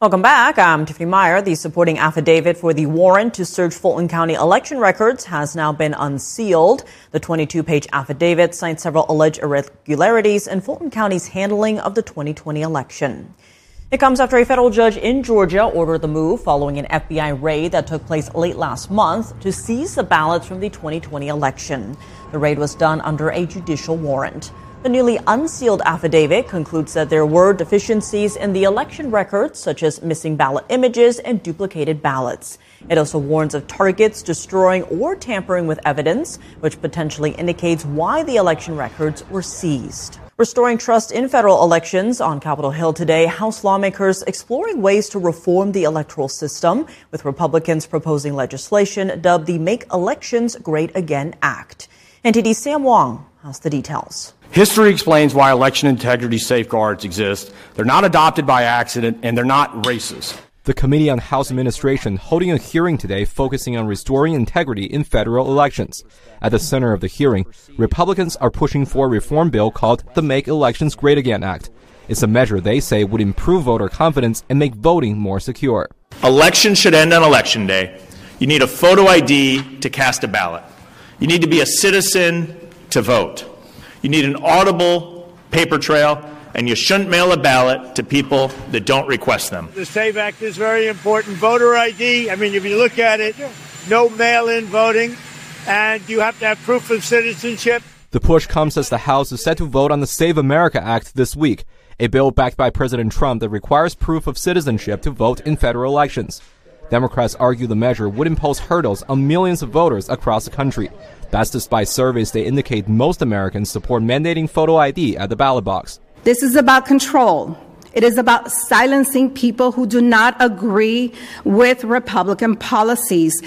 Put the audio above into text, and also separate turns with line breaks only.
Welcome back. I'm Tiffany Meyer. The supporting affidavit for the warrant to search Fulton County election records has now been unsealed. The 22-page affidavit cites several alleged irregularities in Fulton County's handling of the 2020 election. It comes after a federal judge in Georgia ordered the move following an FBI raid that took place late last month to seize the ballots from the 2020 election. The raid was done under a judicial warrant. The newly unsealed affidavit concludes that there were deficiencies in the election records, such as missing ballot images and duplicated ballots. It also warns of targets destroying or tampering with evidence, which potentially indicates why the election records were seized. Restoring trust in federal elections. On Capitol Hill today, House lawmakers exploring ways to reform the electoral system, with Republicans proposing legislation dubbed the Make Elections Great Again Act. NTD's Sam Wong has the details.
History explains why election integrity safeguards exist. They're not adopted by accident, and they're not racist.
The Committee on House Administration holding a hearing today focusing on restoring integrity in federal elections. At the center of the hearing, Republicans are pushing for a reform bill called the Make Elections Great Again Act. It's a measure they say would improve voter confidence and make voting more secure.
Elections should end on Election Day. You need a photo ID to cast a ballot. You need to be a citizen to vote. You need an audible paper trail, and you shouldn't mail a ballot to people that don't request them.
The SAVE Act is very important. Voter ID, if you look at it, no mail-in voting, and you have to have proof of citizenship.
The push comes as the House is set to vote on the Save America Act this week, a bill backed by President Trump that requires proof of citizenship to vote in federal elections. Democrats argue the measure would impose hurdles on millions of voters across the country. That's despite surveys that indicate most Americans support mandating photo ID at the ballot box.
This is about control. It is about silencing people who do not agree with Republican policies.